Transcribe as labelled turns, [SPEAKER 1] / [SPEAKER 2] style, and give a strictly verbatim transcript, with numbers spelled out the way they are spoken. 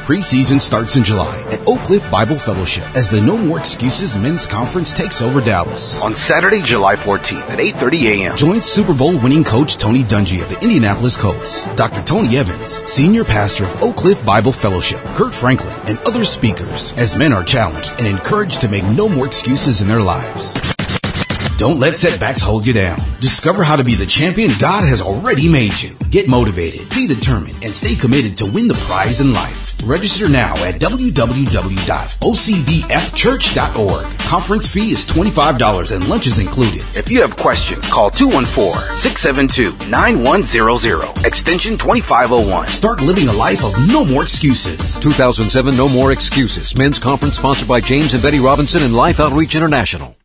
[SPEAKER 1] Preseason starts in July at Oak Cliff Bible Fellowship as the No More Excuses Men's Conference takes over Dallas.
[SPEAKER 2] On Saturday, July fourteenth at eight thirty a.m.
[SPEAKER 1] Join Super Bowl winning coach Tony Dungy of the Indianapolis Colts, Doctor Tony Evans, senior pastor of Oak Cliff Bible Fellowship, Kurt Franklin, and other speakers as men are challenged and encouraged to make no more excuses in their lives. Don't let setbacks hold you down. Discover how to be the champion God has already made you. Get motivated, be determined, and stay committed to win the prize in life. Register now at w w w dot o c b f church dot org. Conference fee is twenty-five dollars and lunch is included.
[SPEAKER 2] If you have questions, call two one four, six seven two, nine one zero zero, extension twenty-five oh one.
[SPEAKER 1] Start living a life of no more excuses.
[SPEAKER 3] two thousand seven No More Excuses. Men's Conference sponsored by James and Betty Robinson and Life Outreach International.